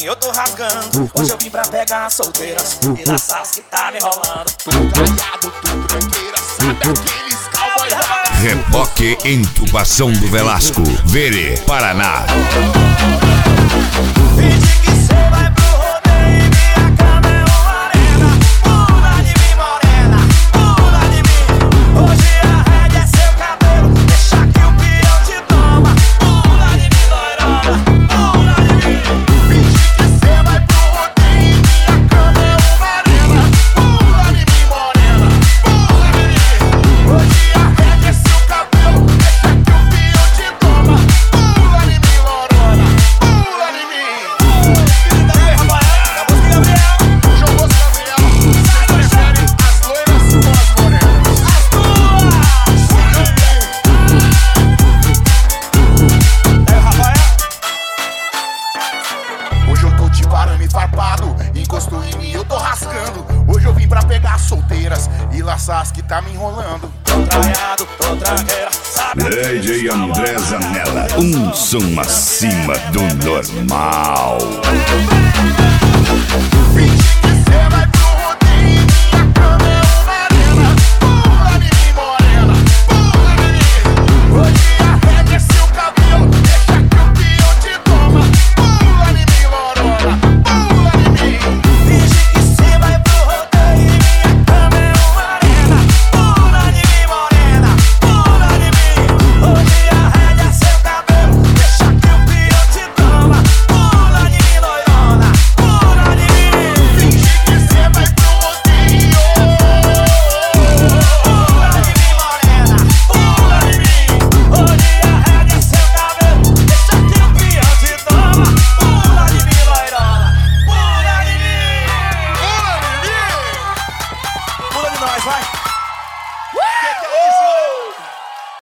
mim eu tô rasgando. Hoje eu vim pra pegar as solteiras e laçar as que tá me enrolando. Tudo traiado, tudo tranqueira, sabe aqueles cowboys da... Reboque Intubação do Velasco, Verê, Paraná. Finge que cê vai pro rodeio e minha cama é uma arena. Pula de mim, morena, pula de mim. Hoje a rédea é seu cabelo, deixa que o peão te toma. Pula de mim, loirona, pula de mim. Finge que cê vai pro rodeio e minha cama é uma arena. Pula de mim, morena, pula de mim. Hoje a rédea é seu cabelo, deixa que o peão te toma. Pula de mim, lorona, pula de mim. João Bosco Gabriel, vocês preferem as loiras ou as morenas? As duas! Rafael? Hoje eu tô de parame farpado, encostou em mim, eu tô rascando. Hoje eu vim pra pegar solteiras e laçar as que tá me enrolando. Tô traiado, tô tranqueira, sabe? DJ André Zanella, um som acima do normal. Finge que cê vai pro rodeio e minha cama é uma arena. Pula de mim, morena, pula de mim. Hoje a rédea é seu cabelo, deixa que o peão te toma. Pula de mim, lorona, pula de mim. Finge que cê vai pro rodeio e minha cama é uma arena. Pula de mim, morena, pula de mim. Hoje a rédea é seu cabelo, deixa que o peão te toma. Pula de mim, loirona, pula de mim. Finge que cê vai pro rodeio. Pula de mim, morena, pula de mim. Hoje a rédea é seu cabelo, deixa que o peão te toma. Pula de mim, loirona, pula de mim. Pula de mim. Pula de nós, vai.